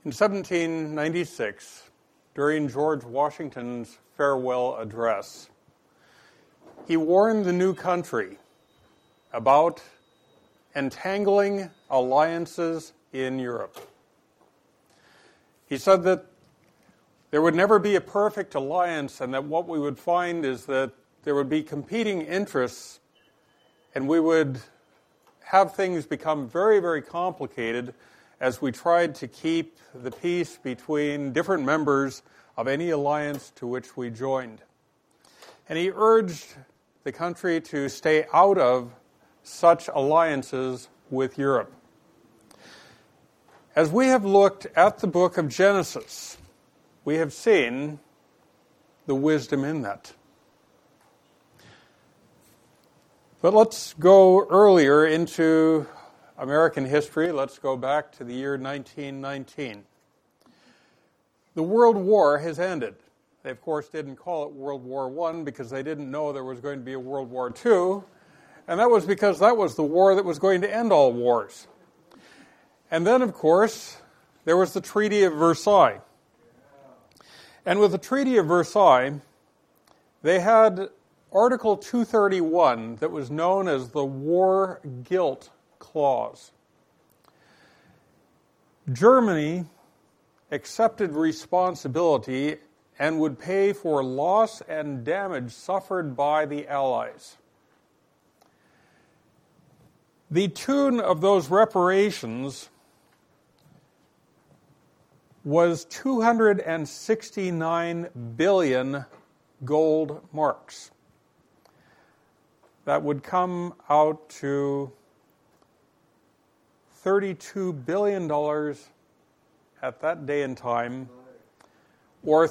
In 1796, during George Washington's farewell address, he warned the new country about entangling alliances in Europe. He said that there would never be a perfect alliance, and that what we would find is that there would be competing interests, and we would have things become very, very complicated as we tried to keep the peace between different members of any alliance to which we joined. And he urged the country to stay out of such alliances with Europe. As we have looked at the book of Genesis, we have seen the wisdom in that. But let's go earlier into American history. Let's go back to the year 1919. The World War has ended. They, of course, didn't call it World War I because they didn't know there was going to be a World War II. And that was because that was the war that was going to end all wars. And then, of course, there was the Treaty of Versailles. And with the Treaty of Versailles, they had Article 231 that was known as the War Guilt Clause. Germany accepted responsibility and would pay for loss and damage suffered by the Allies. The tune of those reparations was 269 billion gold marks. That would come out to $32 billion at that day and time, or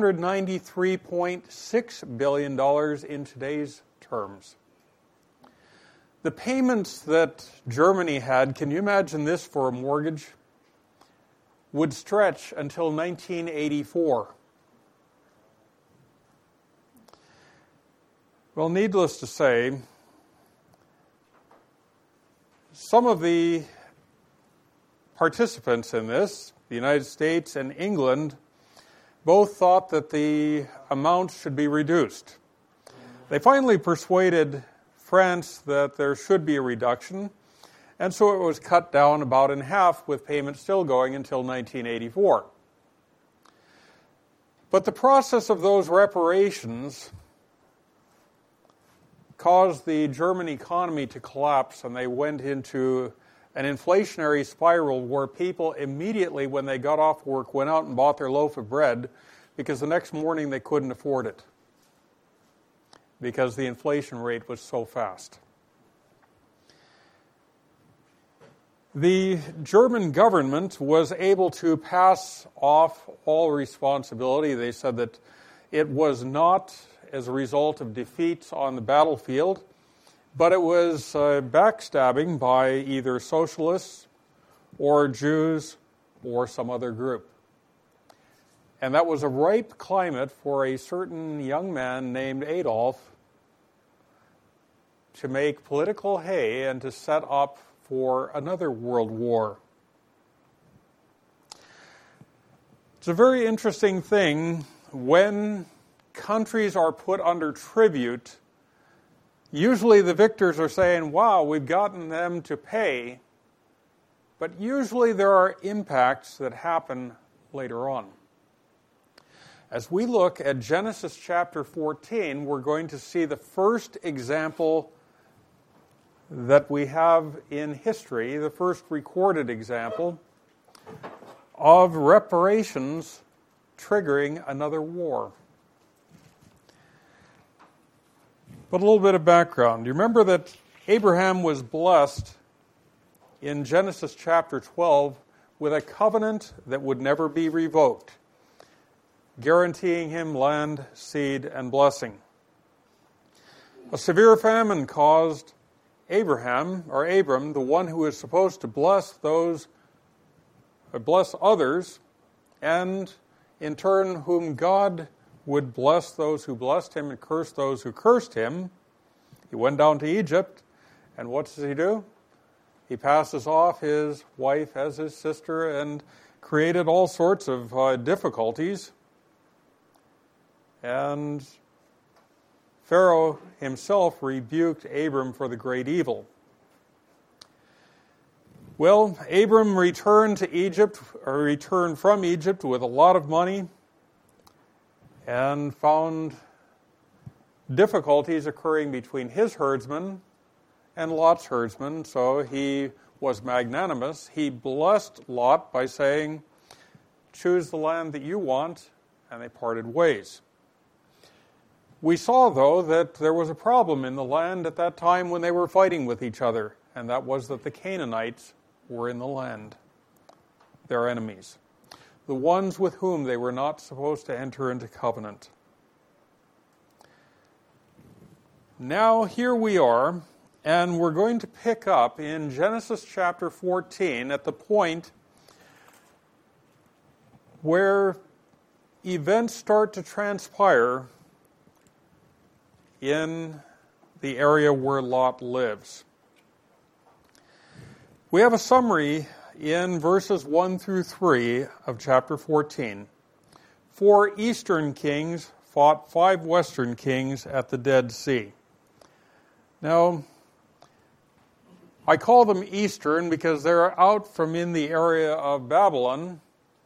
$393.6 billion in today's terms. The payments that Germany had, can you imagine this for a mortgage, would stretch until 1984. Well, needless to say, some of the participants in this, the United States and England, both thought that the amount should be reduced. They finally persuaded France that there should be a reduction, and so it was cut down about in half, with payments still going until 1984. But the process of those reparations caused the German economy to collapse, and they went into an inflationary spiral where people immediately, when they got off work, went out and bought their loaf of bread because the next morning they couldn't afford it because the inflation rate was so fast. The German government was able to pass off all responsibility. They said that it was not as a result of defeats on the battlefield, but it was backstabbing by either socialists or Jews or some other group. And that was a ripe climate for a certain young man named Adolf to make political hay and to set up for another world war. It's a very interesting thing when countries are put under tribute. Usually the victors are saying, wow, we've gotten them to pay. But usually there are impacts that happen later on. As we look at Genesis chapter 14, we're going to see the first example that we have in history, the first recorded example of reparations triggering another war. But a little bit of background. You remember that Abraham was blessed in Genesis chapter 12 with a covenant that would never be revoked, guaranteeing him land, seed, and blessing. A severe famine caused Abram, the one who is supposed to bless others, and in turn whom God would bless those who blessed him and curse those who cursed him. He went down to Egypt, and what does he do? He passes off his wife as his sister, and created all sorts of difficulties. And Pharaoh himself rebuked Abram for the great evil. Well, Abram returned from Egypt with a lot of money and found difficulties occurring between his herdsmen and Lot's herdsmen, so he was magnanimous. He blessed Lot by saying, "Choose the land that you want," and they parted ways. We saw, though, that there was a problem in the land at that time when they were fighting with each other, and that was that the Canaanites were in the land, their enemies, the ones with whom they were not supposed to enter into covenant. Now, here we are, and we're going to pick up in Genesis chapter 14 at the point where events start to transpire in the area where Lot lives. We have a summary in verses 1 through 3 of chapter 14. 4 eastern kings fought 5 western kings at the Dead Sea. Now, I call them eastern because they're out from in the area of Babylon,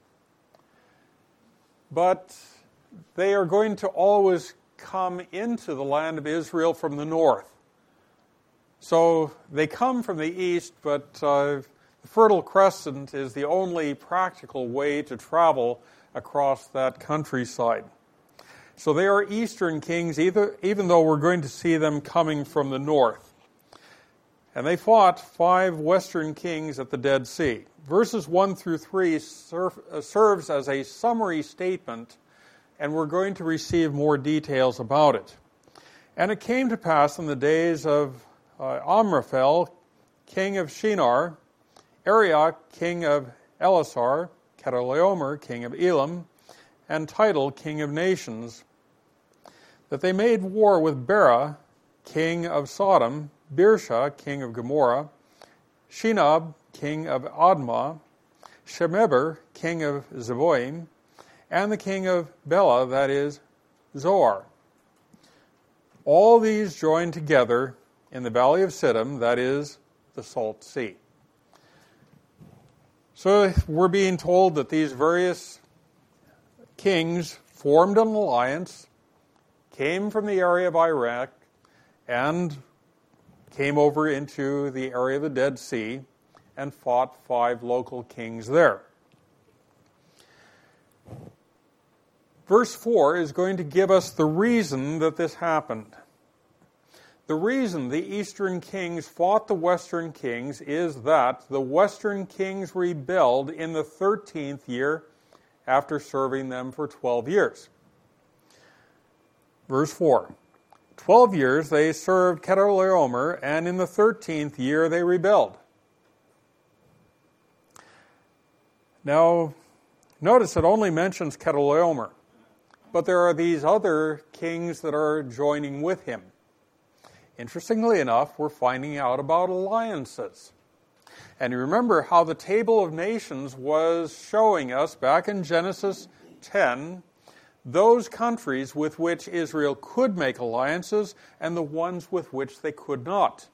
but they are going to always come into the land of Israel from the north. So they come from the east, but the Fertile Crescent is the only practical way to travel across that countryside. So they are eastern kings, even though we're going to see them coming from the north. And they fought 5 western kings at the Dead Sea. Verses 1 through 3 serves as a summary statement, and we're going to receive more details about it. And it came to pass in the days of Amraphel, king of Shinar, Arioch, king of Elasar, Chedorlaomer, king of Elam, and Tidal, king of nations, that they made war with Bera, king of Sodom, Birsha, king of Gomorrah, Shinab, king of Admah, Shemeber, king of Zeboim, and the king of Bela, that is, Zoar. All these joined together in the valley of Siddim, that is, the Salt Sea. So we're being told that these various kings formed an alliance, came from the area of Iraq, and came over into the area of the Dead Sea and fought 5 local kings there. Verse 4 is going to give us the reason that this happened. The reason the eastern kings fought the western kings is that the western kings rebelled in the 13th year after serving them for 12 years. Verse 4. 12 years they served Chedorlaomer, and in the 13th year they rebelled. Now, notice it only mentions Chedorlaomer, but there are these other kings that are joining with him. Interestingly enough, we're finding out about alliances. And you remember how the Table of Nations was showing us back in Genesis 10 those countries with which Israel could make alliances and the ones with which they could not.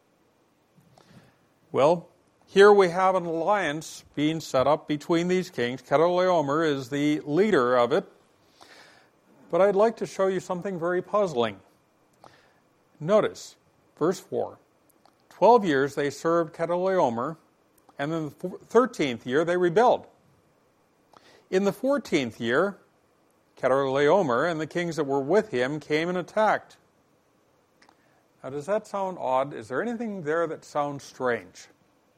Well, here we have an alliance being set up between these kings. Chedorlaomer is the leader of it. But I'd like to show you something very puzzling. Notice, verse 4. 12 years they served Chedorlaomer, and in the 13th year they rebelled. In the 14th year, Chedorlaomer and the kings that were with him came and attacked. Now, does that sound odd? Is there anything there that sounds strange?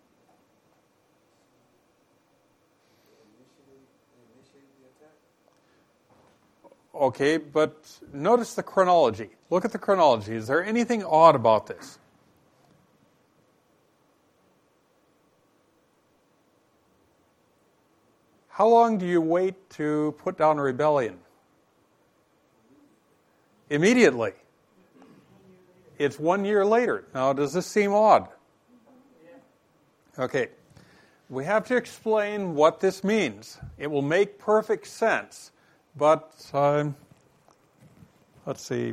Okay, but notice the chronology. Look at the chronology. Is there anything odd about this? How long do you wait to put down a rebellion? Immediately. It's 1 year later. Now, does this seem odd? Okay. we have to explain what this means. It will make perfect sense, but let's see.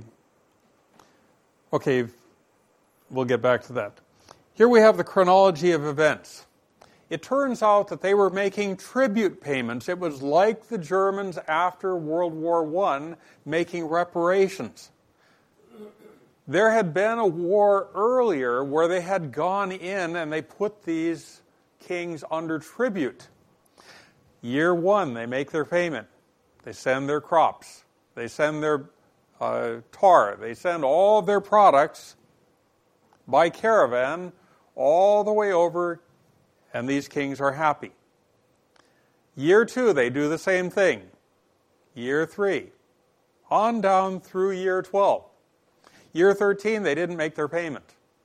Okay, we'll get back to that. Here we have the chronology of events. It turns out that they were making tribute payments. It was like the Germans after World War I making reparations. There had been a war earlier where they had gone in and they put these kings under tribute. Year one, they make their payment. They send their crops. They send their tar. They send all of their products by caravan all the way over, and these kings are happy. Year two, they do the same thing. Year three, on down through year 12. Year 13, they didn't make their payment.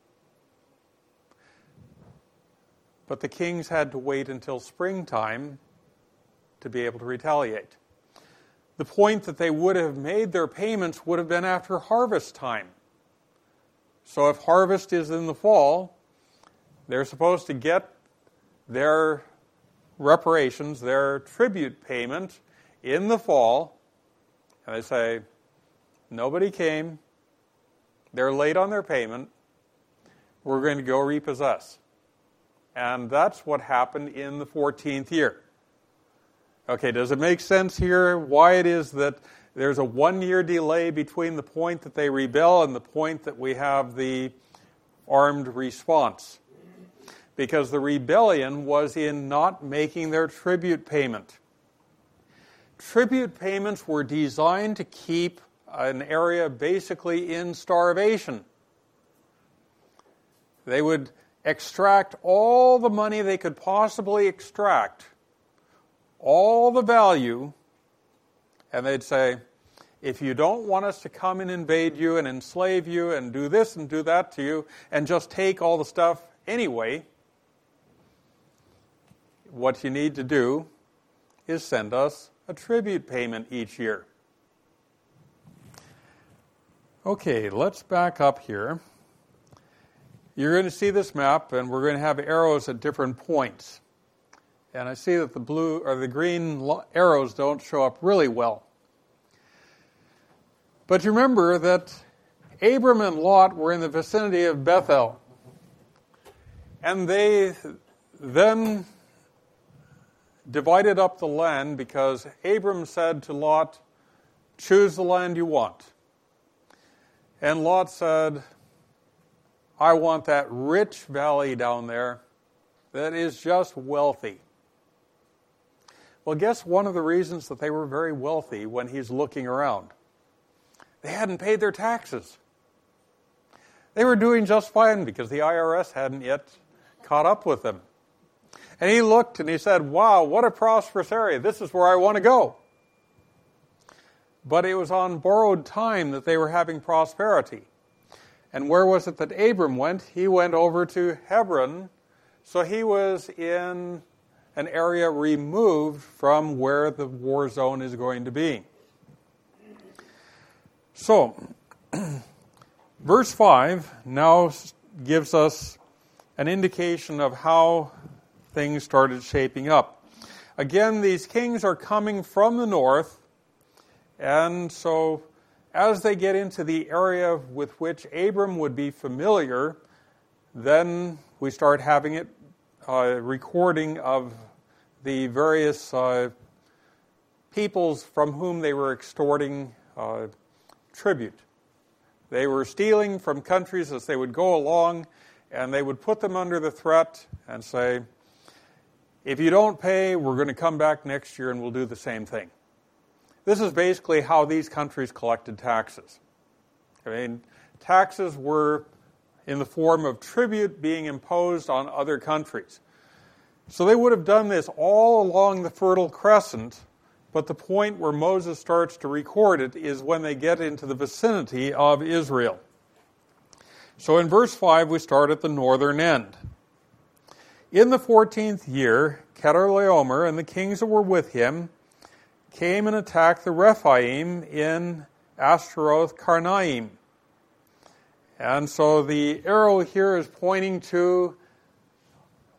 But the kings had to wait until springtime to be able to retaliate. The point that they would have made their payments would have been after harvest time. So if harvest is in the fall, they're supposed to get their reparations, their tribute payment in the fall. And they say, nobody came. They're late on their payment. We're going to go repossess. And that's what happened in the 14th year. Okay, does it make sense here why it is that there's a 1-year delay between the point that they rebel and the point that we have the armed response? Because the rebellion was in not making their tribute payment. Tribute payments were designed to keep an area basically in starvation. They would extract all the money they could possibly extract, all the value, and they'd say, if you don't want us to come and invade you and enslave you and do this and do that to you and just take all the stuff anyway, what you need to do is send us a tribute payment each year. Okay, let's back up here. You're going to see this map, and we're going to have arrows at different points. And I see that the blue or the green arrows don't show up really well. But you remember that Abram and Lot were in the vicinity of Bethel. And they then divided up the land because Abram said to Lot, choose the land you want. And Lot said, I want that rich valley down there that is just wealthy. Well, guess one of the reasons that they were very wealthy when he's looking around? They hadn't paid their taxes. They were doing just fine because the IRS hadn't yet caught up with them. And he looked and he said, wow, what a prosperous area. This is where I want to go. But it was on borrowed time that they were having prosperity. And where was it that Abram went? He went over to Hebron. So he was in an area removed from where the war zone is going to be. So, verse 5 now gives us an indication of how things started shaping up. Again, these kings are coming from the north, and so as they get into the area with which Abram would be familiar, then we start having it recording of the various peoples from whom they were extorting tribute. They were stealing from countries as they would go along, and they would put them under the threat and say, if you don't pay, we're going to come back next year and we'll do the same thing. This is basically how these countries collected taxes. I mean, taxes were in the form of tribute being imposed on other countries. So they would have done this all along the Fertile Crescent, but the point where Moses starts to record it is when they get into the vicinity of Israel. So in verse 5, we start at the northern end. In the 14th year, Chedorlaomer and the kings that were with him came and attacked the Rephaim in Ashtaroth Karnaim. And so the arrow here is pointing to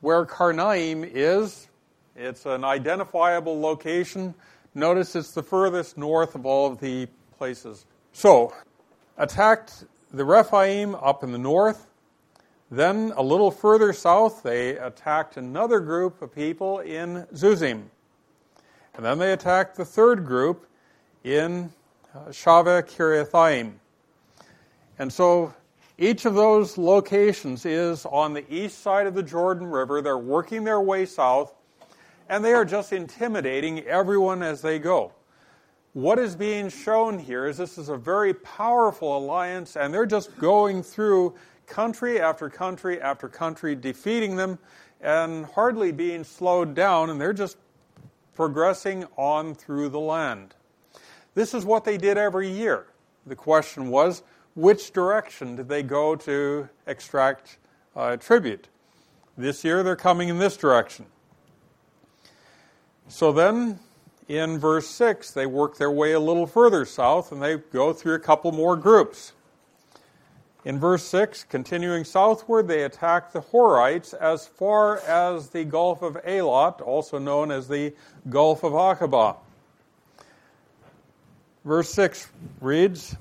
where Karnaim is. It's an identifiable location. Notice it's the furthest north of all of the places. So, attacked the Rephaim up in the north. Then, a little further south, they attacked another group of people in Zuzim. And then they attacked the third group in Shaveh Kiriathaim. And so, each of those locations is on the east side of the Jordan River. They're working their way south, and they are just intimidating everyone as they go. What is being shown here is this is a very powerful alliance, and they're just going through country after country after country, defeating them, and hardly being slowed down, and they're just progressing on through the land. This is what they did every year. The question was, which direction did they go to extract tribute? This year they're coming in this direction. So then, in verse 6, they work their way a little further south, and they go through a couple more groups. In verse 6, continuing southward, they attack the Horites as far as the Gulf of Eilat, also known as the Gulf of Aqaba. Verse 6 reads,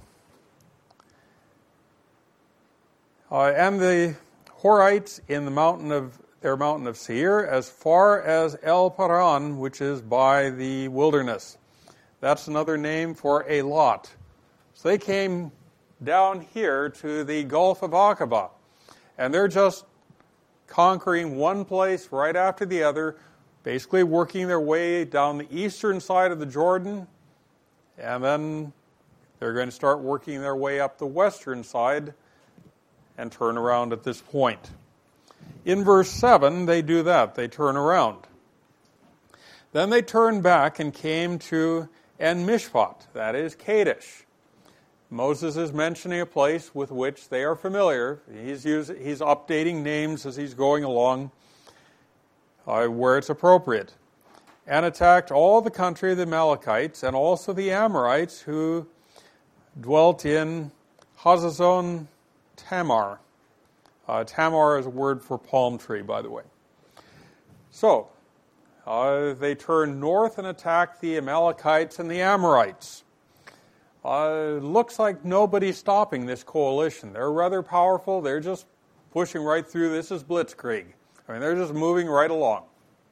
and the Horites in the mountain of Seir, as far as El Paran, which is by the wilderness. That's another name for Eilat. So they came down here to the Gulf of Aqaba, and they're just conquering one place right after the other, basically working their way down the eastern side of the Jordan, and then they're going to start working their way up the western side and turn around at this point. In verse 7, they do that. They turn around. Then they turned back and came to En-Mishpat, that is Kadesh. Moses is mentioning a place with which they are familiar. He's updating names as he's going along where it's appropriate. And attacked all the country of the Amalekites and also the Amorites who dwelt in Hazazon Tamar. Tamar is a word for palm tree, by the way. So, they turned north and attacked the Amalekites and the Amorites. Looks like nobody's stopping this coalition. They're rather powerful. They're just pushing right through. This is blitzkrieg. I mean, they're just moving right along.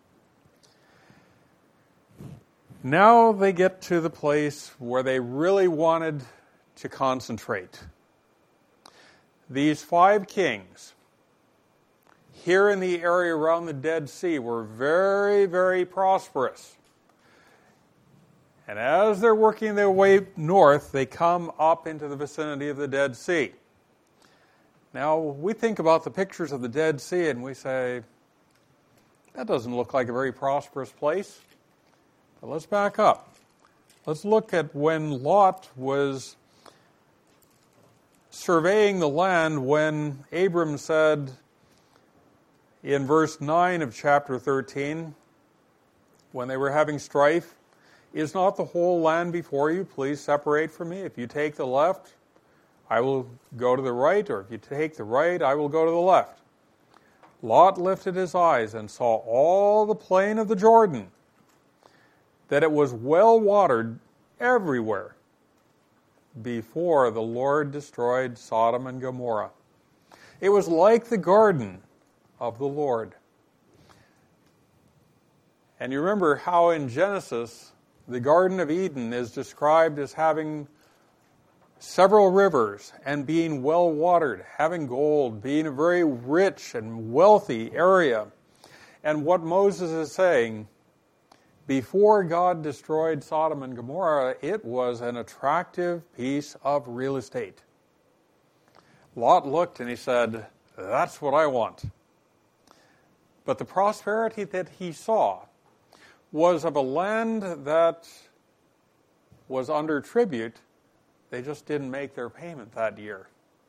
Now they get to the place where they really wanted to concentrate. These 5 kings here in the area around the Dead Sea were very, very prosperous. And as they're working their way north, they come up into the vicinity of the Dead Sea. Now, we think about the pictures of the Dead Sea and we say, that doesn't look like a very prosperous place. But let's back up. Let's look at when Lot was surveying the land, when Abram said in verse 9 of chapter 13, when they were having strife, is not the whole land before you? Please separate from me. If you take the left, I will go to the right, or if you take the right, I will go to the left. Lot lifted his eyes and saw all the plain of the Jordan, that it was well watered everywhere before the Lord destroyed Sodom and Gomorrah. It was like the garden of the Lord. And you remember how in Genesis, the Garden of Eden is described as having several rivers and being well watered, having gold, being a very rich and wealthy area. And what Moses is saying, before God destroyed Sodom and Gomorrah, it was an attractive piece of real estate. Lot looked and he said, that's what I want. But the prosperity that he saw was of a land that was under tribute. They just didn't make their payment that year.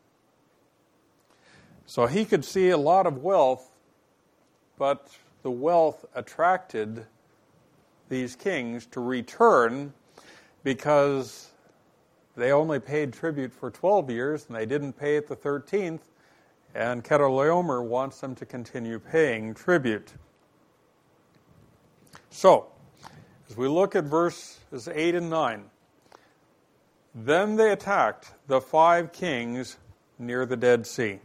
So he could see a lot of wealth, but the wealth attracted these kings to return because they only paid tribute for 12 years and they didn't pay it the 13th, and Chedorlaomer wants them to continue paying tribute. So, as we look at verses 8 and 9, then they attacked the 5 kings near the Dead Sea.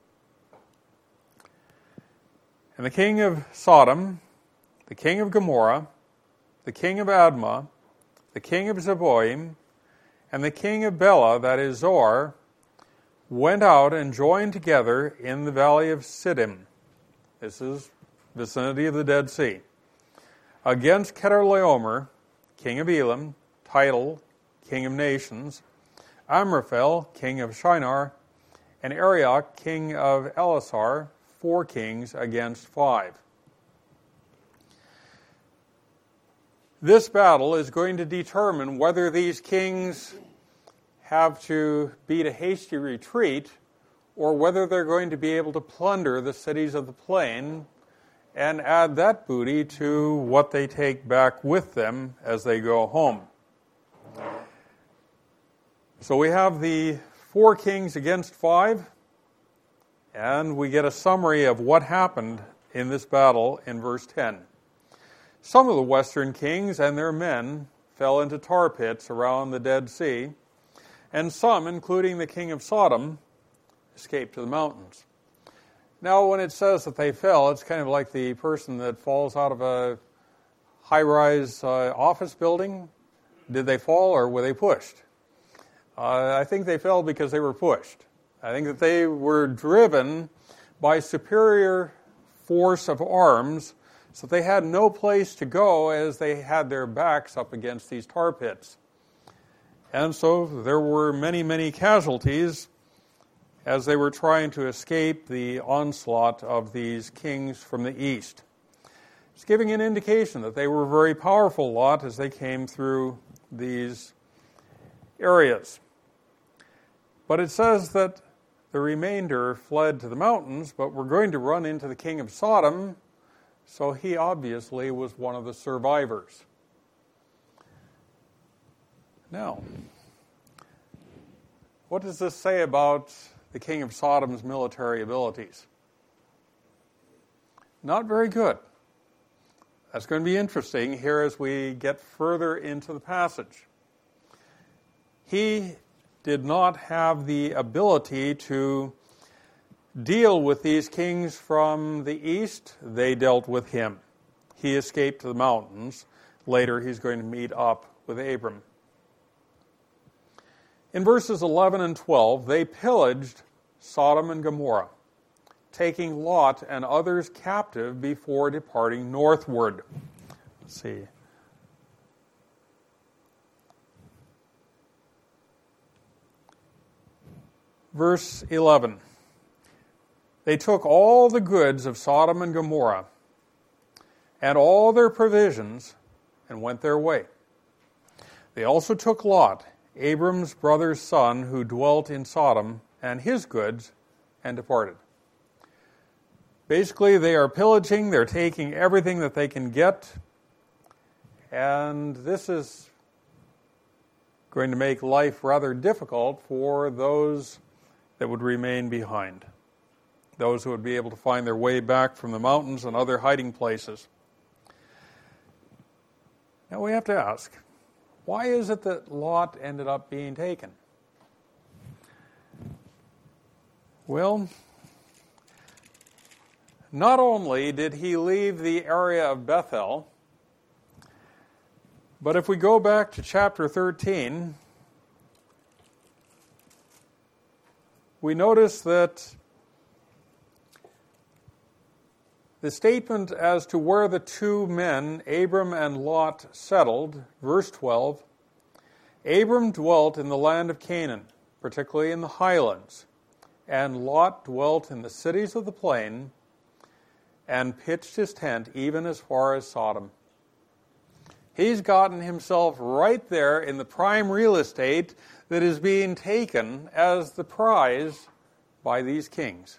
And the king of Sodom, the king of Gomorrah, the king of Admah, the king of Zeboim, and the king of Bela, that is Zoar, went out and joined together in the valley of Siddim. This is vicinity of the Dead Sea. Against Chedorlaomer, king of Elam, Tidal, king of nations, Amraphel, king of Shinar, and Arioch, king of Elasar, 4 kings against 5. This battle is going to determine whether these kings have to beat a hasty retreat or whether they're going to be able to plunder the cities of the plain and add that booty to what they take back with them as they go home. So we have the 4 kings against 5, and we get a summary of what happened in this battle in verse 10. Some of the western kings and their men fell into tar pits around the Dead Sea, and some, including the king of Sodom, escaped to the mountains. Now, when it says that they fell, it's kind of like the person that falls out of a high-rise office building. Did they fall or were they pushed? I think they fell because they were pushed. I think that they were driven by superior force of arms, so they had no place to go as they had their backs up against these tar pits. And so there were many, many casualties as they were trying to escape the onslaught of these kings from the east. It's giving an indication that they were a very powerful lot as they came through these areas. But it says that the remainder fled to the mountains, but we're going to run into the king of Sodom, so he obviously was one of the survivors. Now, what does this say about the king of Sodom's military abilities? Not very good. That's going to be interesting here as we get further into the passage. He did not have the ability to deal with these kings from the east. They dealt with him. He escaped to the mountains. Later, he's going to meet up with Abram. In verses 11 and 12, they pillaged Sodom and Gomorrah, taking Lot and others captive before departing northward. Let's see. Verse 11. They took all the goods of Sodom and Gomorrah and all their provisions and went their way. They also took Lot, Abram's brother's son, who dwelt in Sodom, and his goods, and departed. Basically, they are pillaging, they're taking everything that they can get, and this is going to make life rather difficult for those that would remain behind, those who would be able to find their way back from the mountains and other hiding places. Now we have to ask, why is it that Lot ended up being taken? Well, not only did he leave the area of Bethel, but if we go back to chapter 13, we notice that the statement as to where the 2 men, Abram and Lot, settled, verse 12, Abram dwelt in the land of Canaan, particularly in the highlands, and Lot dwelt in the cities of the plain and pitched his tent even as far as Sodom. He's gotten himself right there in the prime real estate that is being taken as the prize by these kings.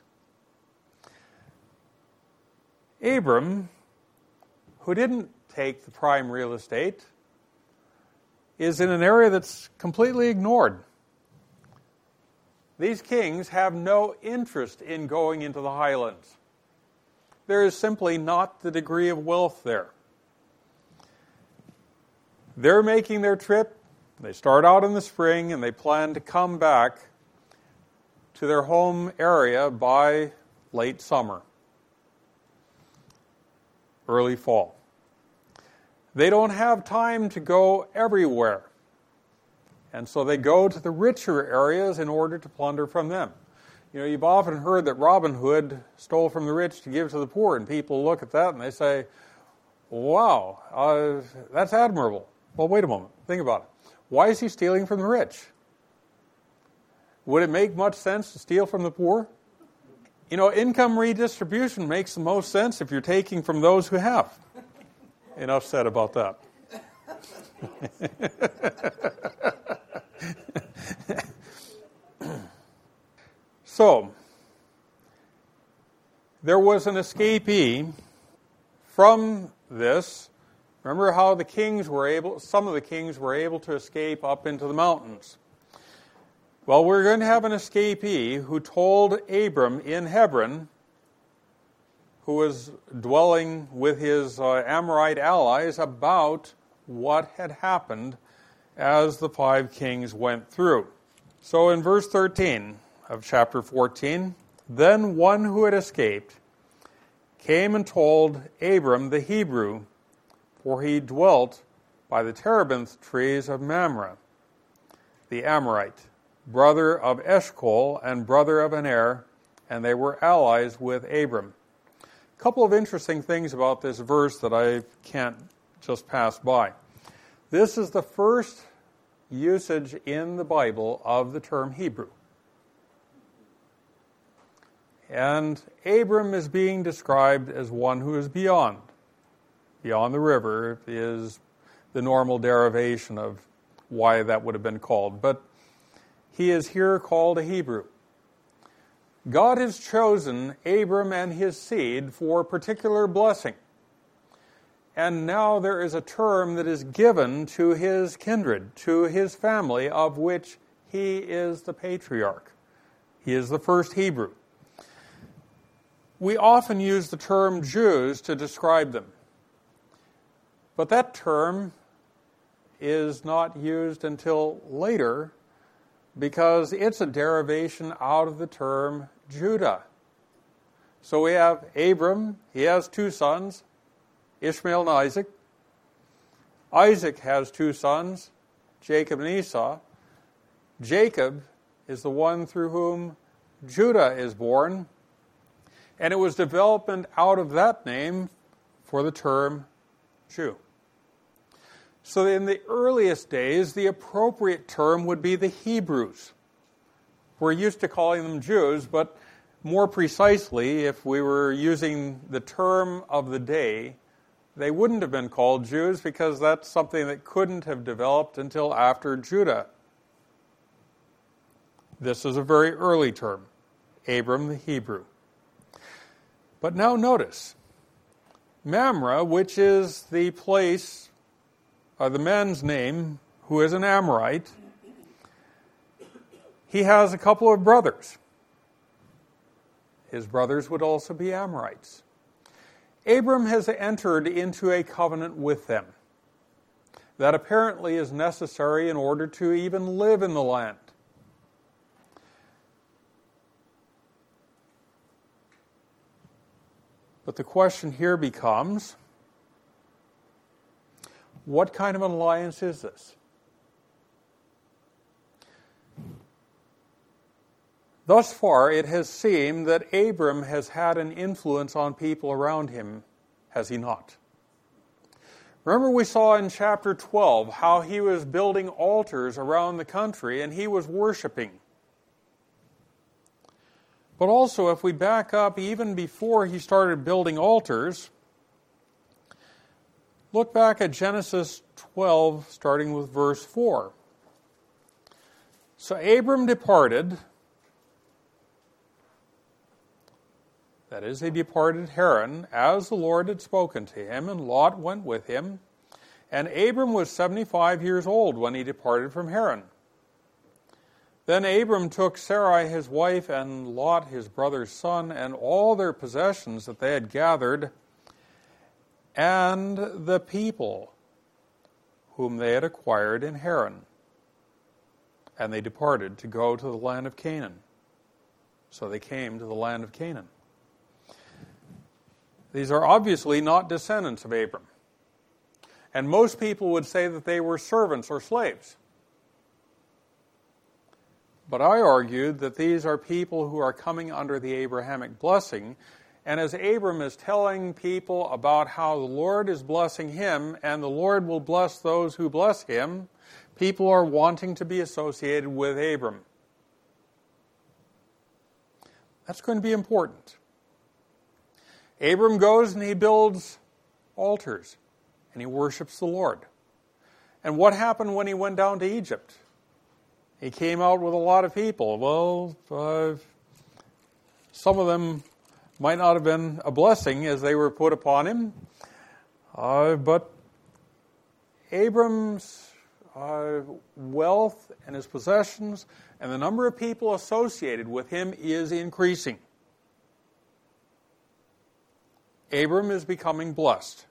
Abram, who didn't take the prime real estate, is in an area that's completely ignored. These kings have no interest in going into the highlands. There is simply not the degree of wealth there. They're making their trip. They start out in the spring and they plan to come back to their home area by late summer, early fall. They don't have time to go everywhere. And so they go to the richer areas in order to plunder from them. You know, you've often heard that Robin Hood stole from the rich to give to the poor, and people look at that and they say, wow, that's admirable. Well, wait a moment. Think about it. Why is he stealing from the rich? Would it make much sense to steal from the poor? You know, income redistribution makes the most sense if you're taking from those who have. Enough said about that. So, there was an escapee from this. Remember how some of the kings were able to escape up into the mountains. Well, we're going to have an escapee who told Abram in Hebron, who was dwelling with his Amorite allies, about what had happened as the 5 kings went through. So in verse 13 of chapter 14, then one who had escaped came and told Abram the Hebrew, for he dwelt by the terebinth trees of Mamre, the Amorite, brother of Eshcol and brother of Aner, and they were allies with Abram. A couple of interesting things about this verse that I can't just pass by. This is the first usage in the Bible of the term Hebrew. And Abram is being described as one who is beyond. Beyond the river is the normal derivation of why that would have been called. But he is here called a Hebrew. God has chosen Abram and his seed for particular blessing. And now there is a term that is given to his kindred, to his family, of which he is the patriarch. He is the first Hebrew. We often use the term Jews to describe them. But that term is not used until later because it's a derivation out of the term Judah. So we have Abram, he has 2 sons, Ishmael and Isaac. Isaac has 2 sons, Jacob and Esau. Jacob is the one through whom Judah is born. And it was development out of that name for the term Jew. So in the earliest days, the appropriate term would be the Hebrews. We're used to calling them Jews, but more precisely, if we were using the term of the day, they wouldn't have been called Jews because that's something that couldn't have developed until after Judah. This is a very early term, Abram the Hebrew. But now notice, Mamre, which is the place, the man's name, who is an Amorite, he has a couple of brothers. His brothers would also be Amorites. Abram has entered into a covenant with them that apparently is necessary in order to even live in the land. But the question here becomes, what kind of an alliance is this? Thus far, it has seemed that Abram has had an influence on people around him, has he not? Remember we saw in chapter 12 how he was building altars around the country and he was worshiping. But also, if we back up even before he started building altars, look back at Genesis 12, starting with verse 4. So Abram departed, that is, he departed Haran, as the Lord had spoken to him, and Lot went with him. And Abram was 75 years old when he departed from Haran. Then Abram took Sarai his wife and Lot his brother's son and all their possessions that they had gathered and the people whom they had acquired in Haran. And they departed to go to the land of Canaan. So they came to the land of Canaan. These are obviously not descendants of Abram. And most people would say that they were servants or slaves. But I argued that these are people who are coming under the Abrahamic blessing. And as Abram is telling people about how the Lord is blessing him and the Lord will bless those who bless him, people are wanting to be associated with Abram. That's going to be important. Abram goes and he builds altars and he worships the Lord. And what happened when he went down to Egypt? He came out with a lot of people. Well, some of them might not have been a blessing as they were put upon him. But Abram's wealth and his possessions and the number of people associated with him is increasing. Abram is becoming blessed.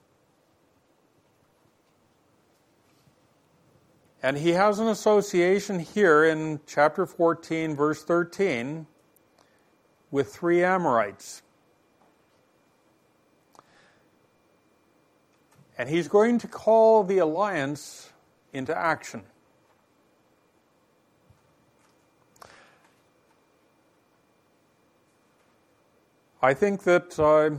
And he has an association here in chapter 14, verse 13, with 3 Amorites. And he's going to call the alliance into action. I think that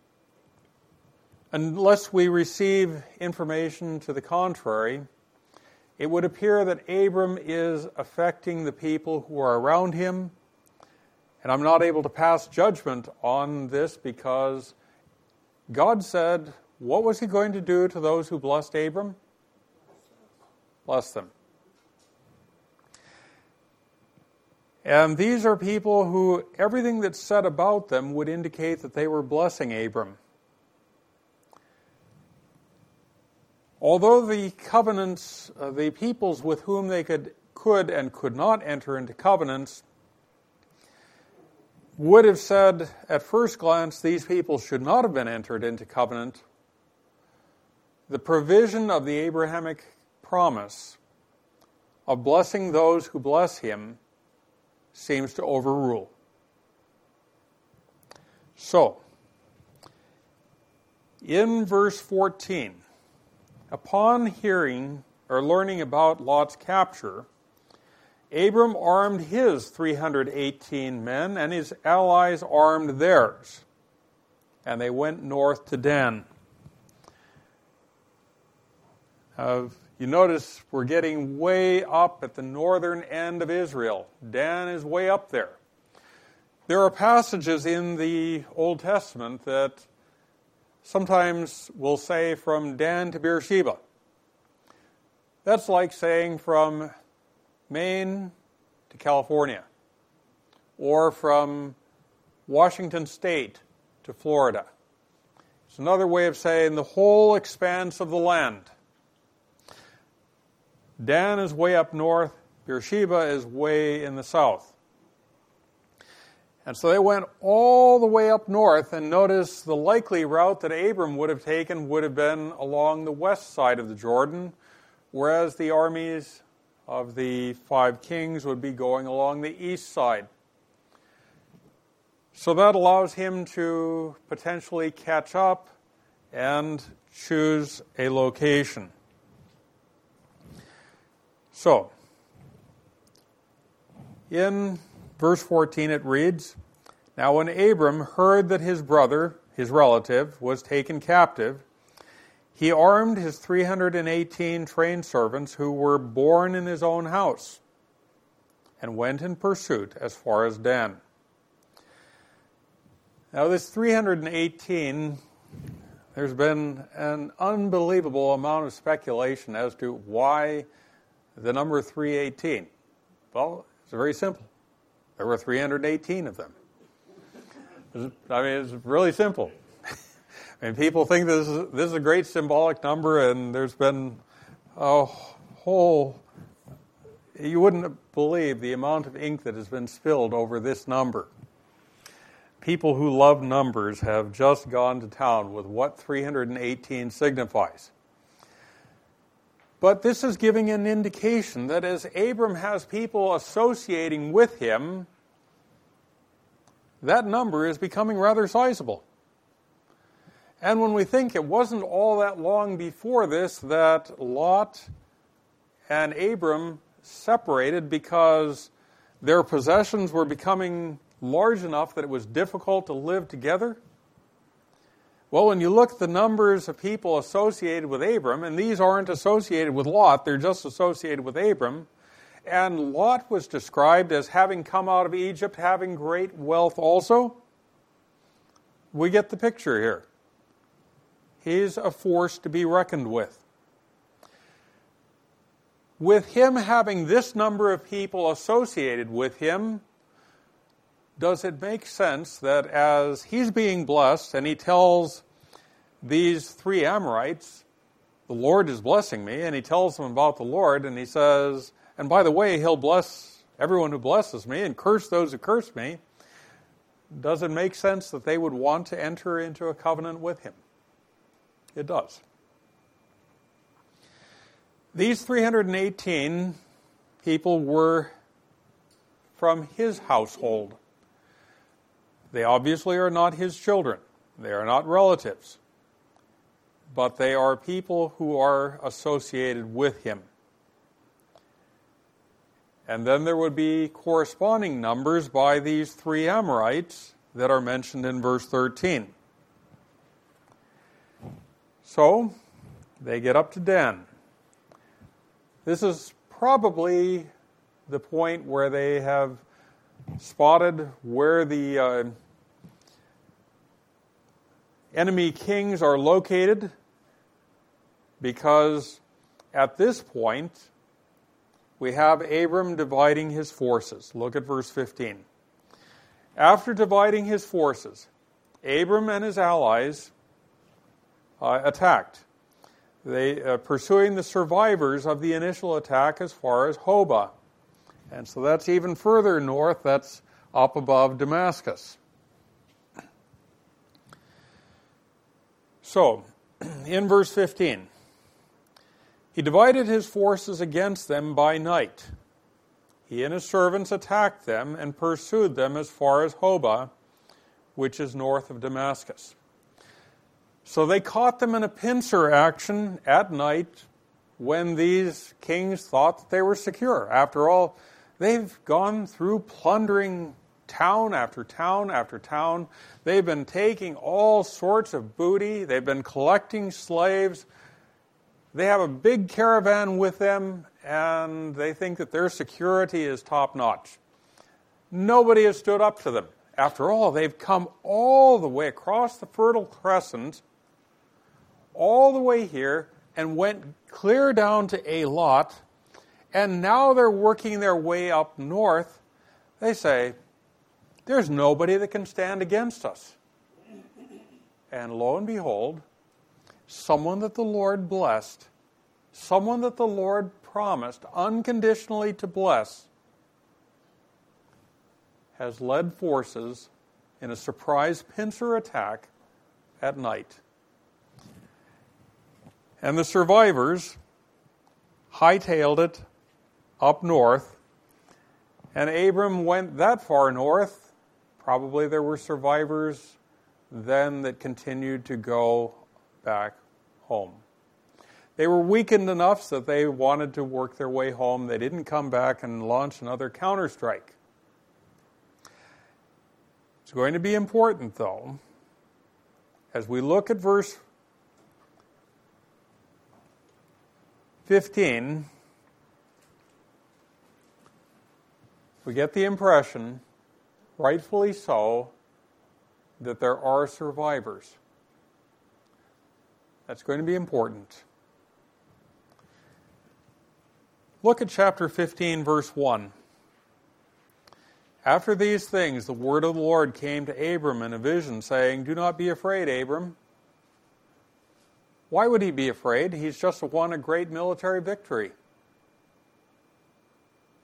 unless we receive information to the contrary, it would appear that Abram is affecting the people who are around him. And I'm not able to pass judgment on this because God said, what was he going to do to those who blessed Abram? Bless them. And these are people who everything that's said about them would indicate that they were blessing Abram. Although the covenants, the peoples with whom they could and could not enter into covenants, would have said at first glance these people should not have been entered into covenant, the provision of the Abrahamic promise of blessing those who bless him seems to overrule. So, in verse 14, upon hearing or learning about Lot's capture, Abram armed his 318 men, and his allies armed theirs. And they went north to Dan. You notice we're getting way up at the northern end of Israel. Dan is way up there. There are passages in the Old Testament that sometimes will say from Dan to Beersheba. That's like saying from Maine to California, or from Washington State to Florida. It's another way of saying the whole expanse of the land. Dan is way up north, Beersheba is way in the south. And so they went all the way up north, and notice the likely route that Abram would have taken would have been along the west side of the Jordan, whereas the armies of the 5 kings would be going along the east side. So that allows him to potentially catch up and choose a location. So, in verse 14 it reads, Now when Abram heard that his brother, his relative, was taken captive, he armed his 318 trained servants who were born in his own house and went in pursuit as far as Dan. Now this 318, there's been an unbelievable amount of speculation as to why the number 318. Well, it's very simple. There were 318 of them. I mean, it's really simple. I mean, people think this is a great symbolic number, and there's been a whole You wouldn't believe the amount of ink that has been spilled over this number. People who love numbers have just gone to town with what 318 signifies. But this is giving an indication that as Abram has people associating with him, that number is becoming rather sizable. And when we think it wasn't all that long before this that Lot and Abram separated because their possessions were becoming large enough that it was difficult to live together. Well, when you look at the numbers of people associated with Abram, and these aren't associated with Lot, they're just associated with Abram, and Lot was described as having come out of Egypt, having great wealth also, we get the picture here. He's a force to be reckoned with. With him having this number of people associated with him, does it make sense that as he's being blessed and he tells these three Amorites, the Lord is blessing me, and he tells them about the Lord, and he says, and by the way, he'll bless everyone who blesses me and curse those who curse me, does it make sense that they would want to enter into a covenant with him? It does. These 318 people were from his household. They obviously are not his children. They are not relatives. But they are people who are associated with him. And then there would be corresponding numbers by these three Amorites that are mentioned in verse 13. So, they get up to Dan. This is probably the point where they have spotted where the enemy kings are located, because at this point we have Abram dividing his forces. Look at verse 15. After dividing his forces, Abram and his allies attacked. They pursuing the survivors of the initial attack as far as Hobah. And so that's even further north, that's up above Damascus. So, in verse 15, he divided his forces against them by night. He and his servants attacked them and pursued them as far as Hobah, which is north of Damascus. So they caught them in a pincer action at night when these kings thought that they were secure. After all, they've gone through plundering town after town after town. They've been taking all sorts of booty. They've been collecting slaves. They have a big caravan with them, and they think that their security is top-notch. Nobody has stood up to them. After all, they've come all the way across the Fertile Crescent, all the way here, and went clear down to Eilat, and now they're working their way up north. They say, there's nobody that can stand against us. And lo and behold, someone that the Lord blessed, someone that the Lord promised unconditionally to bless, has led forces in a surprise pincer attack at night. And the survivors hightailed it up north, and Abram went that far north. Probably there were survivors then that continued to go back home. They were weakened enough that they wanted to work their way home. They didn't come back and launch another counterstrike. It's going to be important, though, as we look at verse 15, we get the impression, rightfully so, that there are survivors. That's going to be important. Look at chapter 15, verse 1. After these things, the word of the Lord came to Abram in a vision, saying, "Do not be afraid, Abram." Why would he be afraid? He's just won a great military victory.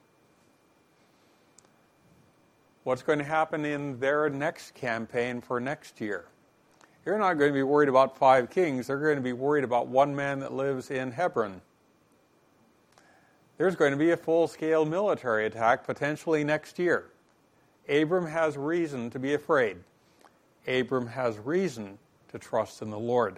what's going to happen in their next campaign for next year. They're not going to be worried about 5 kings. They're going to be worried about one man that lives in Hebron. There's going to be a full-scale military attack potentially next year. Abram has reason to be afraid. Abram has reason to trust in the Lord.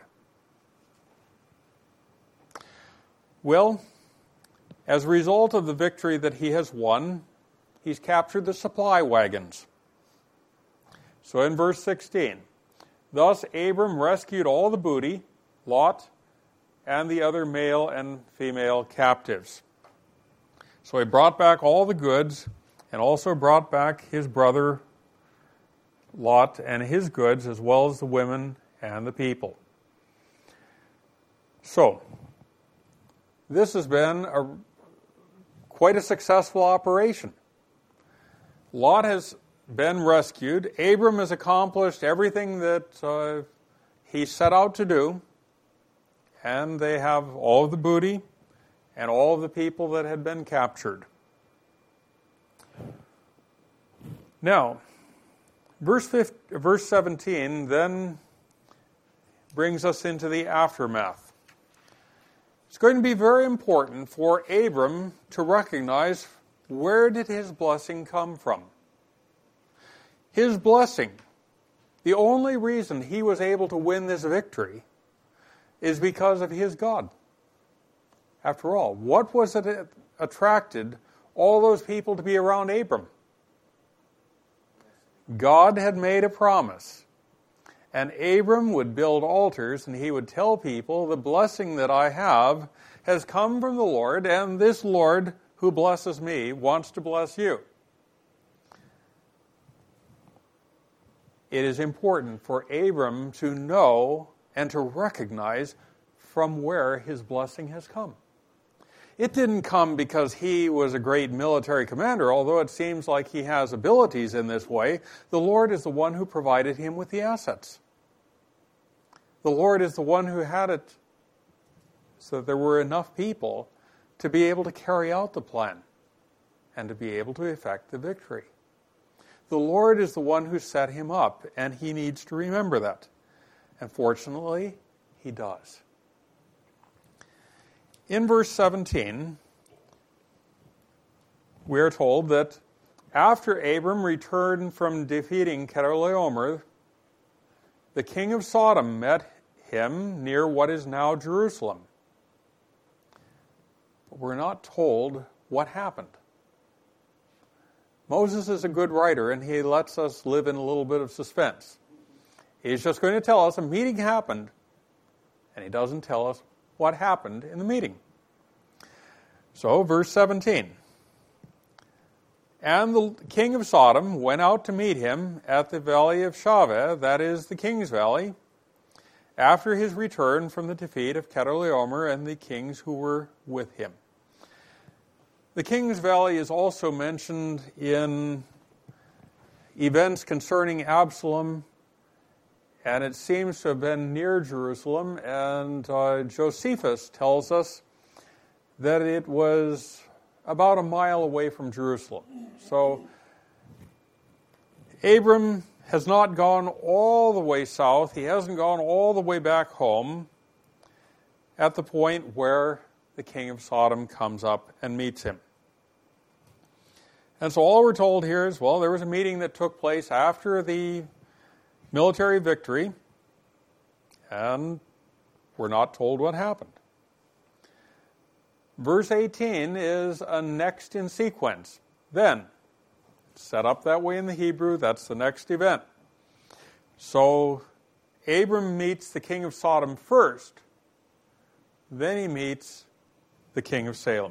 Well, as a result of the victory that he has won, he's captured the supply wagons. So in verse 16, thus Abram rescued all the booty, Lot, and the other male and female captives. So he brought back all the goods, and also brought back his brother Lot and his goods, as well as the women and the people. So, this has been quite a successful operation. Lot has been rescued. Abram has accomplished everything that he set out to do, and they have all of the booty and all of the people that had been captured. Now, verse 17 then brings us into the aftermath. It's going to be very important for Abram to recognize, where did his blessing come from? His blessing, the only reason he was able to win this victory, is because of his God. After all, what was it that attracted all those people to be around Abram? God had made a promise, and Abram would build altars, and he would tell people, the blessing that I have has come from the Lord, and this Lord who blesses me wants to bless you. It is important for Abram to know and to recognize from where his blessing has come. It didn't come because he was a great military commander, although it seems like he has abilities in this way. The Lord is the one who provided him with the assets. The Lord is the one who had it so that there were enough people to be able to carry out the plan and to be able to effect the victory. The Lord is the one who set him up, and he needs to remember that. And fortunately, he does. In verse 17, we are told that after Abram returned from defeating Chedorlaomer, the king of Sodom met him near what is now Jerusalem. But we're not told what happened. Moses is a good writer, and he lets us live in a little bit of suspense. He's just going to tell us a meeting happened, and he doesn't tell us what happened in the meeting. So, verse 17. And the king of Sodom went out to meet him at the valley of Shaveh, that is the king's valley, after his return from the defeat of Chedorlaomer and the kings who were with him. The king's valley is also mentioned in events concerning Absalom, and it seems to have been near Jerusalem, and Josephus tells us that it was about a mile away from Jerusalem. So Abram has not gone all the way south. He hasn't gone all the way back home at the point where the king of Sodom comes up and meets him. And so all we're told here is, well, there was a meeting that took place after the military victory, and we're not told what happened. Verse 18 is a next in sequence. Then, set up that way in the Hebrew, that's the next event. So, Abram meets the king of Sodom first, then he meets the king of Salem.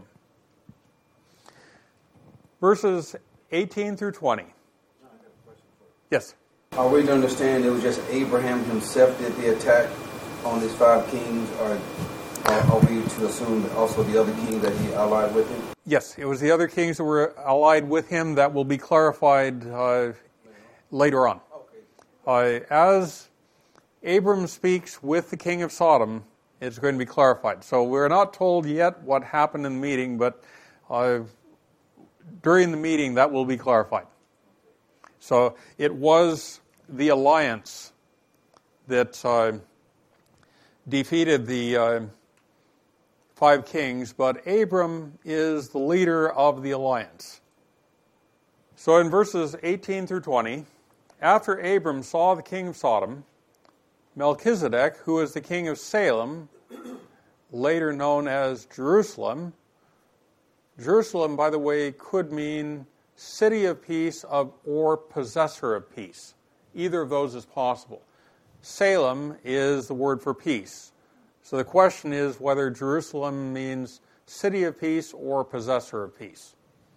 Verses 18 through 20. Yes? Are we to understand it was just Abraham himself did the attack on these 5 kings, or are we to assume that also the other kings that he allied with him? Yes, it was the other kings that were allied with him. That will be clarified later on. Okay. As Abram speaks with the king of Sodom, it's going to be clarified. So we're not told yet what happened in the meeting, but during the meeting that will be clarified. So it was the alliance that defeated the 5 kings, but Abram is the leader of the alliance. So in verses 18 through 20, after Abram saw the king of Sodom, Melchizedek, who is the king of Salem, later known as Jerusalem. Jerusalem, by the way, could mean city of peace or possessor of peace. Either of those is possible. Salem is the word for peace. So the question is whether Jerusalem means city of peace or possessor of peace.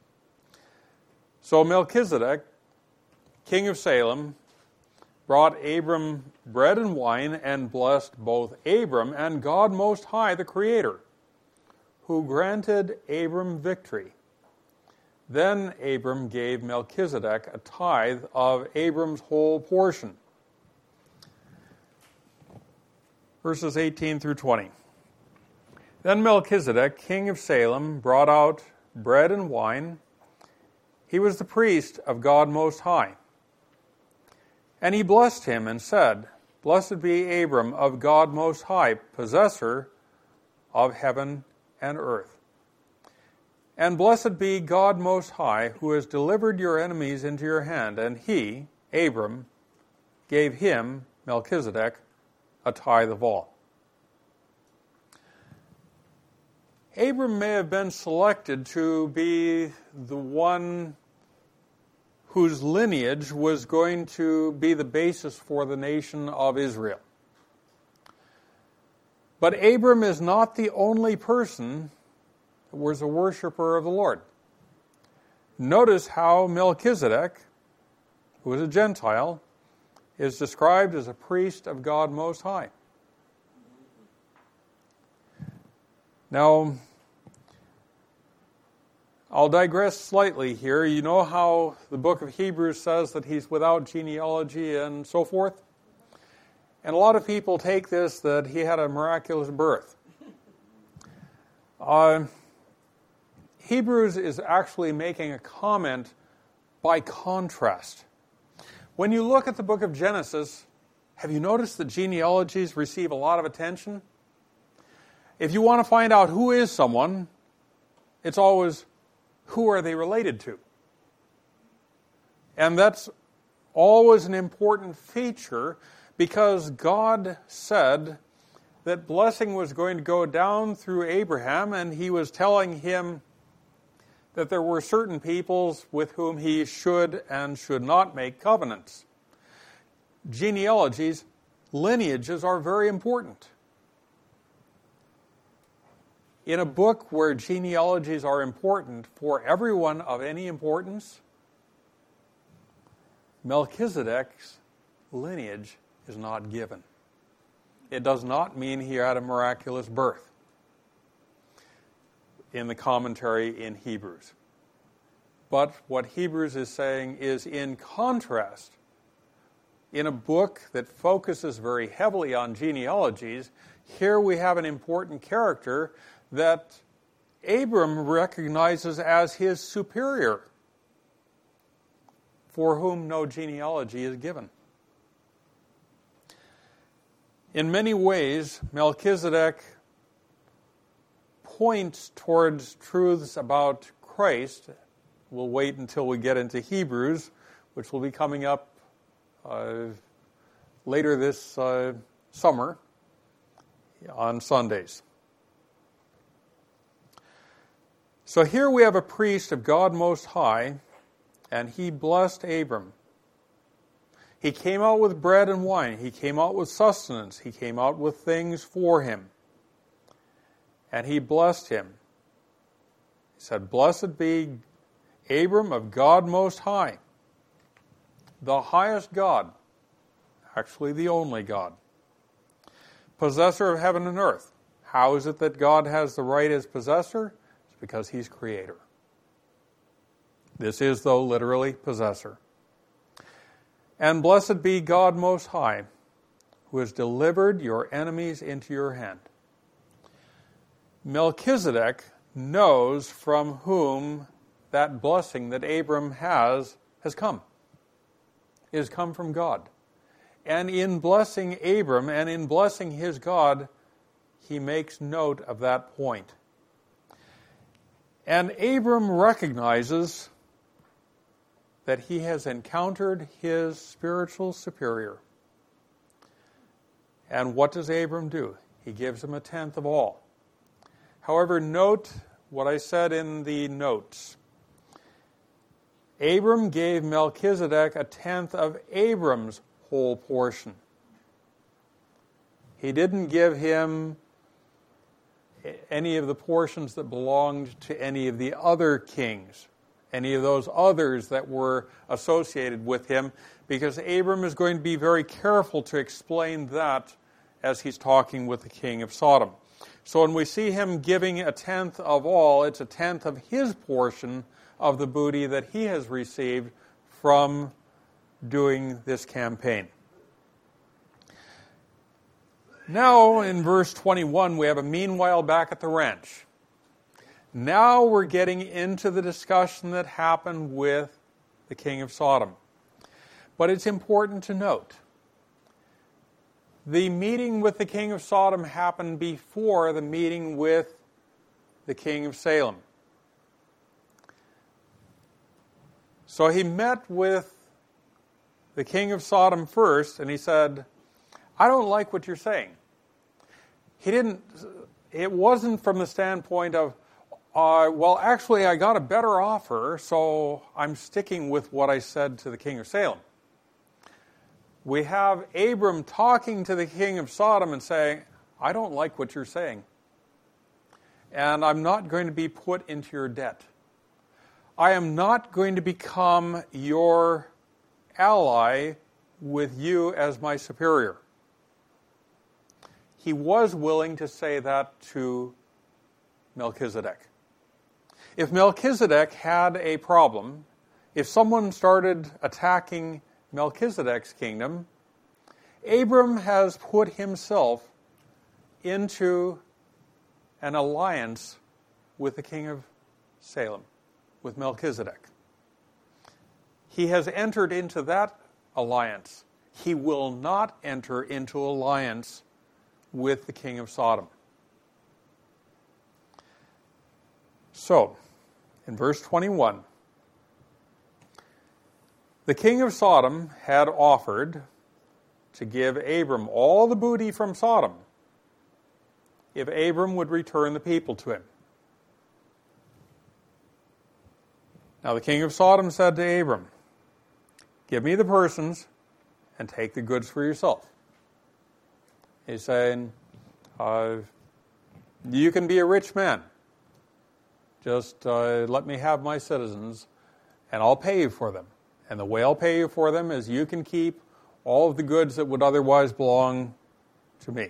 So Melchizedek, king of Salem, brought Abram bread and wine and blessed both Abram and God Most High, the Creator, who granted Abram victory. Then Abram gave Melchizedek a tithe of Abram's whole portion. Verses 18 through 20. Then Melchizedek, king of Salem, brought out bread and wine. He was the priest of God Most High. And he blessed him and said, Blessed be Abram of God Most High, possessor of heaven and earth. And blessed be God Most High, who has delivered your enemies into your hand. And he, Abram, gave him, Melchizedek, a tithe of all. Abram may have been selected to be the one whose lineage was going to be the basis for the nation of Israel. But Abram is not the only person that was a worshiper of the Lord. Notice how Melchizedek, who is a Gentile, is described as a priest of God Most High. Now, I'll digress slightly here. You know how the book of Hebrews says that he's without genealogy and so forth? And a lot of people take this that he had a miraculous birth. Hebrews is actually making a comment by contrast. When you look at the book of Genesis, have you noticed that genealogies receive a lot of attention? If you want to find out who is someone, it's always, who are they related to? And that's always an important feature because God said that blessing was going to go down through Abraham, and he was telling him that there were certain peoples with whom he should and should not make covenants. Genealogies, lineages are very important. In a book where genealogies are important for everyone of any importance, Melchizedek's lineage is not given. It does not mean he had a miraculous birth in the commentary in Hebrews. But what Hebrews is saying is in contrast, in a book that focuses very heavily on genealogies, here we have an important character that Abram recognizes as his superior, for whom no genealogy is given. In many ways, Melchizedek points towards truths about Christ. We'll wait until we get into Hebrews, which will be coming up later this summer on Sundays. So here we have a priest of God Most High, and he blessed Abram. He came out with bread and wine. He came out with sustenance. He came out with things for him. And he blessed him. He said, Blessed be Abram of God Most High, the highest God, actually the only God, possessor of heaven and earth. How is it that God has the right as possessor? It's because he's creator. This is, though, literally possessor. And blessed be God Most High, who has delivered your enemies into your hand. Melchizedek knows from whom that blessing that Abram has come. is come from God. And in blessing Abram and in blessing his God, he makes note of that point. And Abram recognizes that he has encountered his spiritual superior. And what does Abram do? He gives him a tenth of all. However, note what I said in the notes. Abram gave Melchizedek a tenth of Abram's whole portion. He didn't give him any of the portions that belonged to any of the other kings, any of those others that were associated with him, because Abram is going to be very careful to explain that as he's talking with the king of Sodom. So when we see him giving a tenth of all, it's a tenth of his portion of the booty that he has received from doing this campaign. Now, in verse 21, we have a meanwhile back at the ranch. Now we're getting into the discussion that happened with the king of Sodom. But it's important to note, the meeting with the king of Sodom happened before the meeting with the king of Salem. So he met with the king of Sodom first, and he said, I don't like what you're saying. It wasn't from the standpoint of, well, actually, I got a better offer, so I'm sticking with what I said to the king of Salem. We have Abram talking to the king of Sodom and saying, I don't like what you're saying, and I'm not going to be put into your debt. I am not going to become your ally with you as my superior. He was willing to say that to Melchizedek. If Melchizedek had a problem, if someone started attacking Melchizedek's kingdom, Abram has put himself into an alliance with the king of Salem, with Melchizedek. He has entered into that alliance. He will not enter into alliance with the king of Sodom. So, in verse 21, the king of Sodom had offered to give Abram all the booty from Sodom if Abram would return the people to him. Now the king of Sodom said to Abram, give me the persons and take the goods for yourself. He's saying, you can be a rich man. Just let me have my citizens, and I'll pay you for them. And the way I'll pay you for them is you can keep all of the goods that would otherwise belong to me.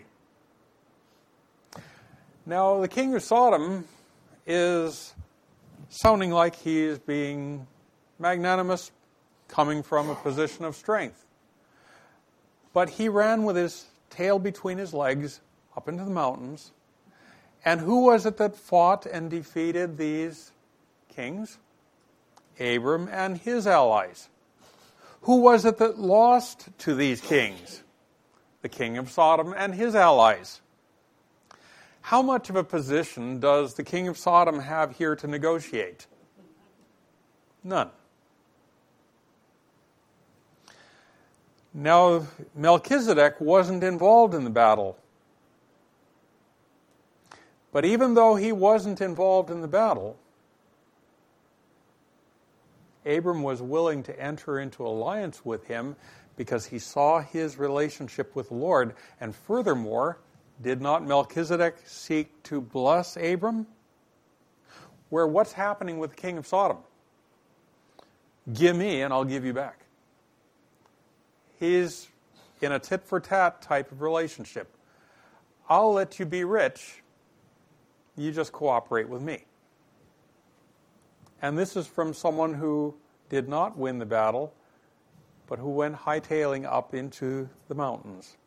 Now, the king of Sodom is sounding like he's being magnanimous, coming from a position of strength. But he ran with his tail between his legs up into the mountains. And who was it that fought and defeated these kings? Abram and his allies. Who was it that lost to these kings? The king of Sodom and his allies. How much of a position does the king of Sodom have here to negotiate? None. Now, Melchizedek wasn't involved in the battle. But even though he wasn't involved in the battle, Abram was willing to enter into alliance with him because he saw his relationship with the Lord. And furthermore, did not Melchizedek seek to bless Abram? Where what's happening with the king of Sodom? Give me and I'll give you back. He's in a tit-for-tat type of relationship. I'll let you be rich. You just cooperate with me. And this is from someone who did not win the battle, but who went hightailing up into the mountains.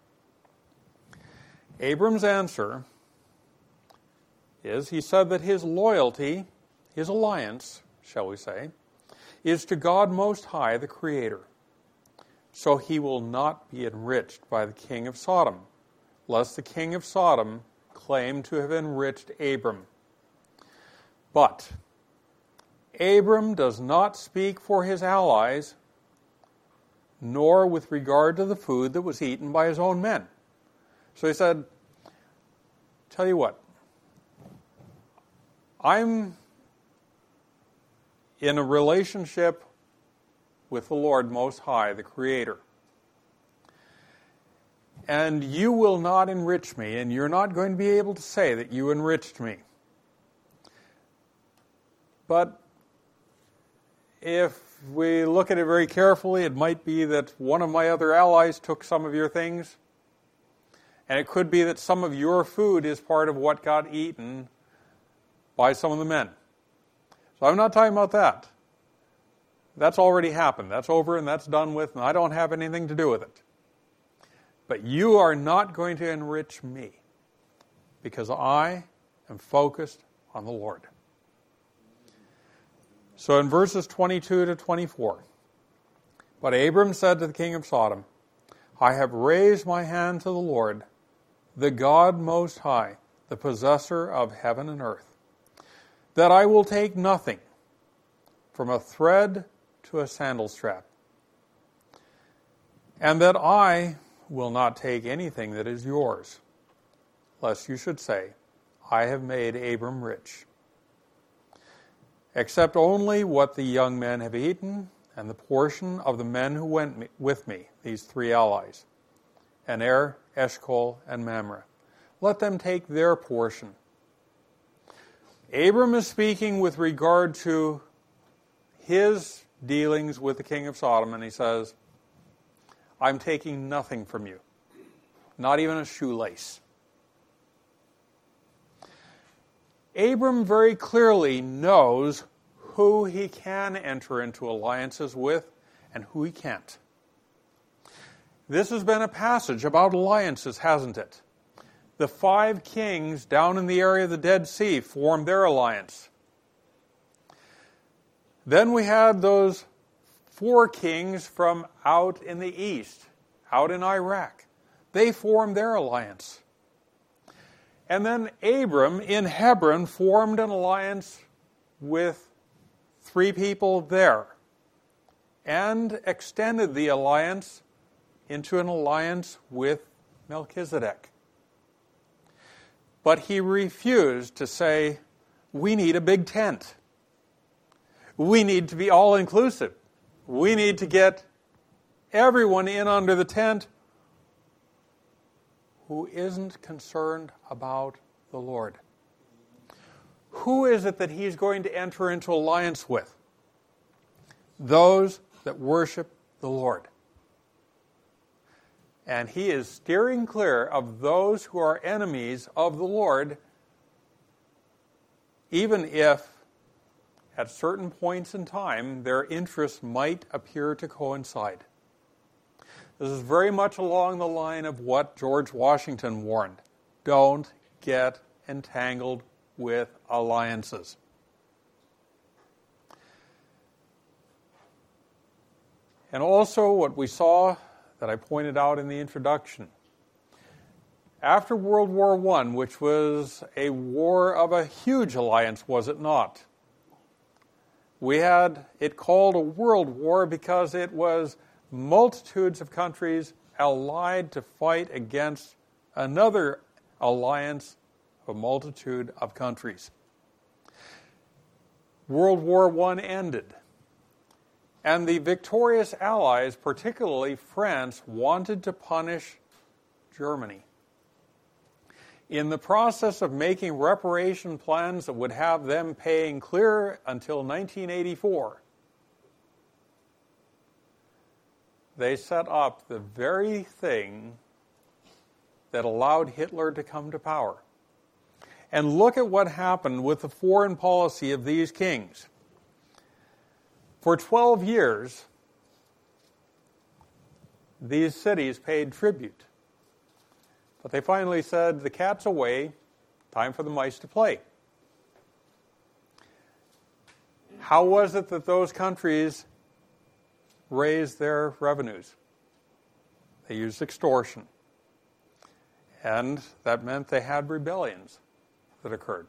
Abram's answer is, he said that his loyalty, his alliance, shall we say, is to God Most High, the Creator. so he will not be enriched by the king of Sodom, lest the king of Sodom claim to have enriched Abram. But Abram does not speak for his allies, nor with regard to the food that was eaten by his own men. So he said, tell you what, I'm in a relationship with the Lord Most High, the Creator. And you will not enrich me, and you're not going to be able to say that you enriched me. But if we look at it very carefully, it might be that one of my other allies took some of your things, and it could be that some of your food is part of what got eaten by some of the men. So I'm not talking about that. That's already happened. That's over and that's done with, and I don't have anything to do with it. But you are not going to enrich me, because I am focused on the Lord. So in verses 22 to 24, but Abram said to the king of Sodom, I have raised my hand to the Lord, the God Most High, the possessor of heaven and earth, that I will take nothing, from a thread to a sandal strap, and that I will not take anything that is yours, lest you should say, I have made Abram rich, except only what the young men have eaten, and the portion of the men who went with me, these three allies, Aner, Eshcol, and Mamre. Let them take their portion. Abram is speaking with regard to his dealings with the king of Sodom, and he says, I'm taking nothing from you, not even a shoelace. Abram very clearly knows who he can enter into alliances with and who he can't. This has been a passage about alliances, hasn't it? The 5 kings down in the area of the Dead Sea formed their alliance. Then we had those 4 kings from out in the east, out in Iraq. They formed their alliance. And then Abram in Hebron formed an alliance with 3 people there and extended the alliance into an alliance with Melchizedek. But he refused to say, we need a big tent. We need to be all-inclusive. We need to get everyone in under the tent who isn't concerned about the Lord. Who is it that he's going to enter into alliance with? Those that worship the Lord. And he is steering clear of those who are enemies of the Lord, even if at certain points in time their interests might appear to coincide. This is very much along the line of what George Washington warned. Don't get entangled with alliances. And also what we saw that I pointed out in the introduction. After World War I, which was a war of a huge alliance, was it not? We had it called a world war because it was multitudes of countries allied to fight against another alliance of a multitude of countries. World War I ended. And the victorious allies, particularly France, wanted to punish Germany. In the process of making reparation plans that would have them paying clear until 1984, they set up the very thing that allowed Hitler to come to power. And look at what happened with the foreign policy of these kings. For 12 years, these cities paid tribute. But they finally said, the cat's away, time for the mice to play. How was it that those countries raised their revenues? They used extortion. And that meant they had rebellions that occurred.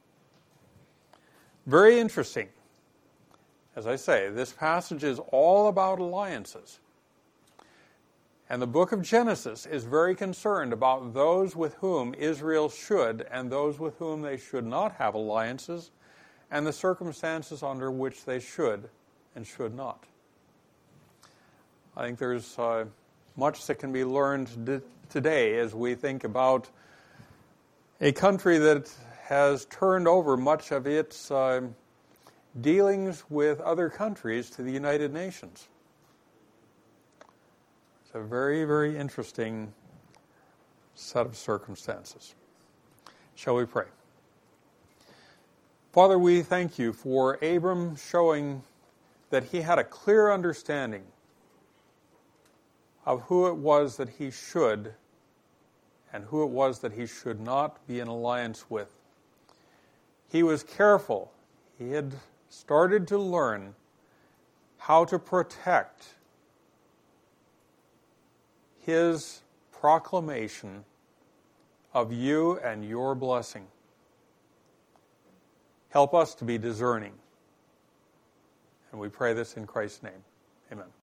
Very interesting. As I say, this passage is all about alliances. And the book of Genesis is very concerned about those with whom Israel should and those with whom they should not have alliances, and the circumstances under which they should and should not. I think there's much that can be learned today as we think about a country that has turned over much of its dealings with other countries to the United Nations. It's a very, very interesting set of circumstances. Shall we pray? Father, we thank you for Abram showing that he had a clear understanding of who it was that he should and who it was that he should not be in alliance with. He was careful. He had started to learn how to protect his proclamation of you and your blessing. Help us to be discerning. And we pray this in Christ's name. Amen.